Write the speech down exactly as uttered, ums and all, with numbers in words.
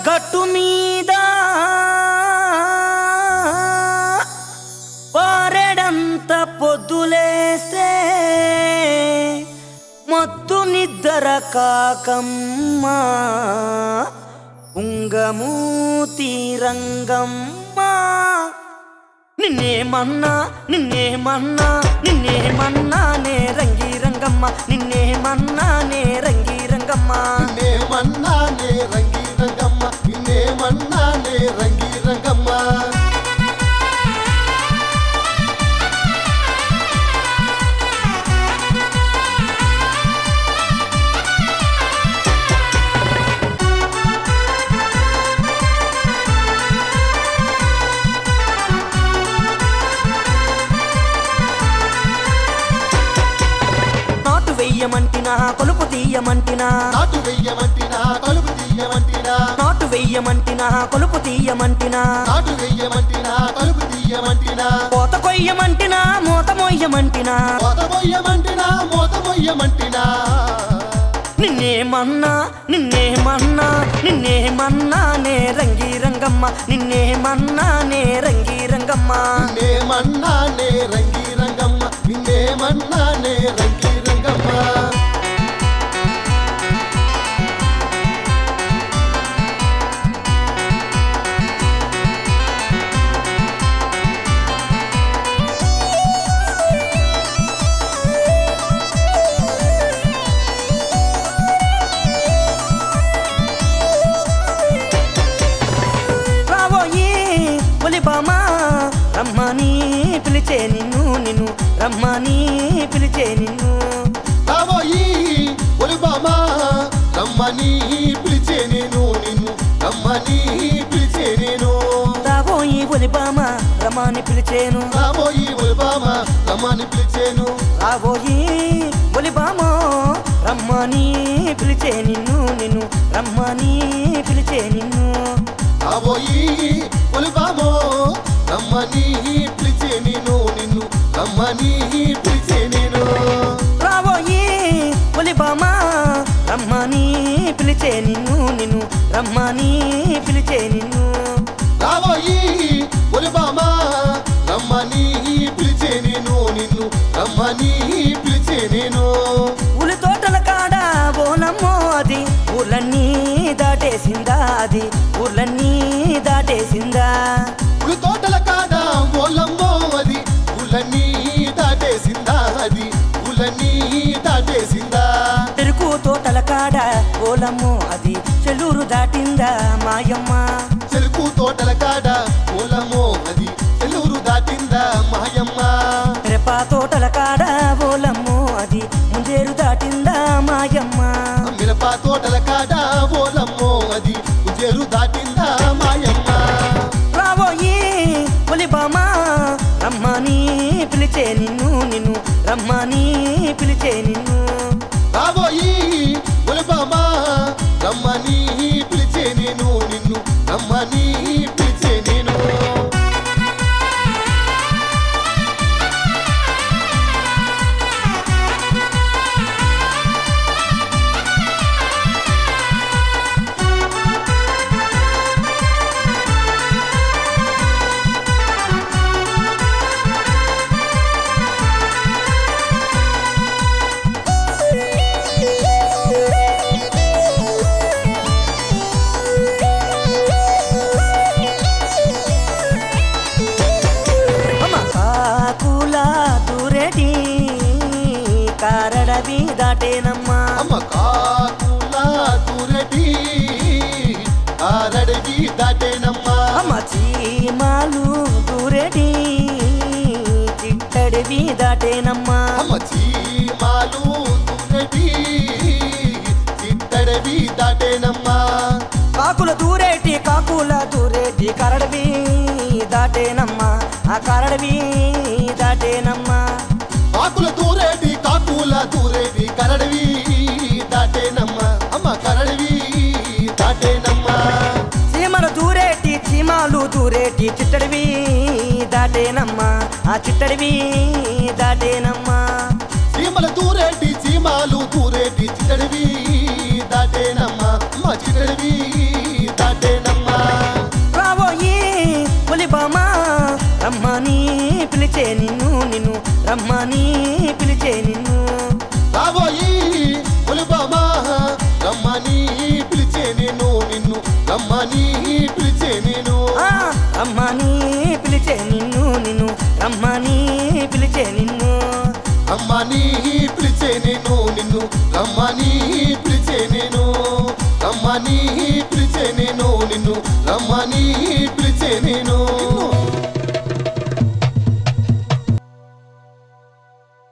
గట్టు మీద పారెడంత పొద్దులేస్తే మొత్తు నిద్ర కాకమ్మ ఉంగమూతి రంగమ్మ నిన్నేమన్నా నిన్నేమన్నా నిన్నేమన్నా నే రంగి రంగమ్మ నిన్నేమన్నా నే రంగి రంగమ్మ నిన్నేమన్నా నే రంగి రంగమ్మ నిన్నేమన్నా నే రంగి రంగమ్మ వెయ్యమంటినా కొలుపు తీయమంటినా నాటు వెయ్యమంటినా కొలుపు తీయమంటినా నాటు వెయ్యమంటినా కొలుపు తీయమంటినా నాటు వెయ్యమంటినా కొలుపు తీయమంటినా కోత కొయ్యమంటినా మూత మొయ్యమంటినా కోత మొయ్యమంటినా మూత మొయ్యమంటినా నిన్నేమన్నా నిన్నేమన్నా నిన్నేమన్నా నే రంగి రంగమ్మ నిన్నేమన్నా నే రంగి రంగమ్మ నిన్నేమన్నా నే రంగి రంగమ్మ నిన్నేమన్నా నే రంగి రంగమ్మ రమ్మని పిలిచే నిన్ను నిన్ను రమ్మని పిలిచే నిన్ను రాబోయి ఒలిబామా రమ్మని పిలిచే నేను నిన్ను రమ్మని పిలిచే నేను రాబోయి ఒలిబామా రమ్మని పిలిచేను రాబోయి ఒలిబామా రమ్మని పిలిచేను రాబోయి ఒలిబామో రమ్మని పిలిచే నిన్ను నిన్ను రమ్మని పిలిచే నిన్ను రాబోయి ఒలిబామో రమ్మని పిలిచే నేను నిన్ను రమ్మని పిలిచే నేను రాబోయి ఒలిబామా రమ్మని పిలిచే నిన్ను నిన్ను రమ్మని పిలిచే నిన్ను రాబోయి ఒలిబామా రమ్మని పిలిచే నేను నిన్ను రమ్మని పిలిచే నేను ఉలి తోటల కాడ బోనమ్మో అది ఊర్లన్నీ దాటేసిందా అది ఊర్లన్నీ దాటేసిందా ఉలి తోటల కాడ బోలమ్మో అది ఊళ్ళన్నీ దాటేసిందా అది ఊళ్ళన్నీ దాటేసిందా చెరుకు తోటల కాడ బోలమ్మో అది చెల్లూరు దాటిందా మాయమ్మ చెరుకు తోటల కాడ బోలమ్మో అది చెల్లూరు దాటిందా మాయమ్మ మిరప తోటల కాడ బోలమ్మో అది ముంజేరు దాటిందా మాయమ్మ మిరప తోటల కాడ బోలమ్మో అది ముంజేరు దాటిందా మాయమ్మ రాబోయి ఒలిబామా రమ్మని పిలిచే నిన్ను నిన్ను రమ్మని పిలిచే నిన్ను రాబోయి ఒలిబామా రమ్మని పిలిచే నేను నిన్ను రమ్మని పిలిచే నేను కారడవి దాటేనమ్మా అమ్మ కాకుల దూరటి కారడవి దాటేనమ్మా అమ్మ చీమాలు దూరేటి చిట్టడివి దాటేనమ్మా అమ్మ చీమాలు దూరటి చిట్టడవి దాటేనమ్మా కాకుల దూరేటి కాకుల దూరేటి కరడవి దాటేనమ్మా ఆ కరడవి దాటేనమ్మా కాకుల దూరేటి కాకుల దూరేటి కరడవి దాటేనమ్మా అమ్మ కరడవి దాటేనమ్మా చీమల దూరేటి చీమాలు దూరేటి చిట్టడివి దాటేనమ్మా ఆ చిట్టడివి దాటేనమ్మా చీమల దూరేటి చీమాలు దూరేటి చిట్టడివి దాటేనమ్మా అమ్మ చిట్టడివి దాటేనమ్మా రమ్మని పిలిచే నిన్ను నిన్ను రమ్మని పిలిచే నిన్ను రాబోయి ములుబామా రమ్మని పిలిచే నేను నిన్ను రమ్మని పిలిచే నేను ఆ, రమ్మని పిలిచే నిన్ను నిన్ను రమ్మని పిలిచే నిన్ను రమ్మని పిలిచే నేను నిన్ను రమ్మని పిలిచే నేను రమ్మని పిలిచే నేను నిన్ను రమ్మని పిలిచే నేను